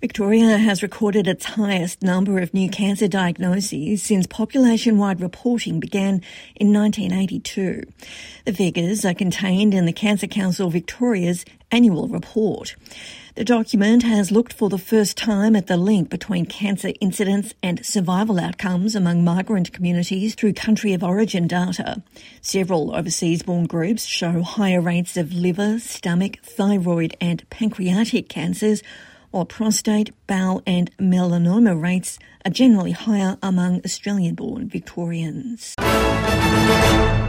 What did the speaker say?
Victoria has recorded its highest number of new cancer diagnoses since population-wide reporting began in 1982. The figures are contained in the Cancer Council Victoria's annual report. The document has looked for the first time at the link between cancer incidence and survival outcomes among migrant communities through country of origin data. Several overseas-born groups show higher rates of liver, stomach, thyroid and pancreatic cancers, while prostate, bowel and melanoma rates are generally higher among Australian-born Victorians.